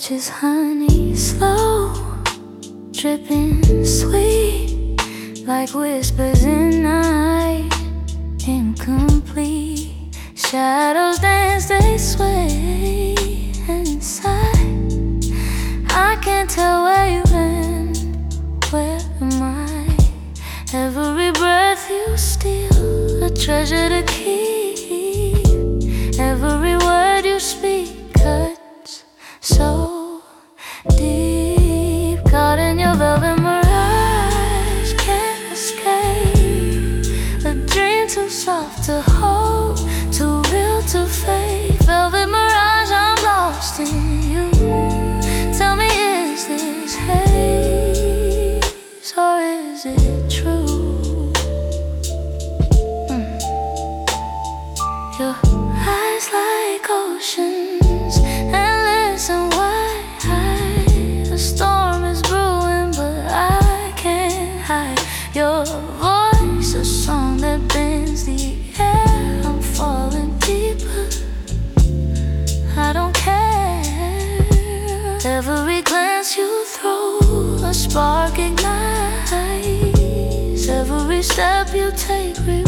touch is honey, slow, dripping sweet, like whispers in night, incomplete. Shadows dance, they sway inside. I can't tell where you went, where am I? Every breath you steal, a treasure to keep. Every word you speak cuts so deep. Caught in your velvet mirage, can't escape. A dream too soft to hold, too real to fake. Velvet mirage, I'm lost in you. Tell me, is this haze or is it true? Your eyes like oceans, endless and wide. The storm is brewing, but I can't hide. Your voice, a song that bends the air. I'm falling deeper, I don't care. Every glance you throw, a spark ignites. Every step you take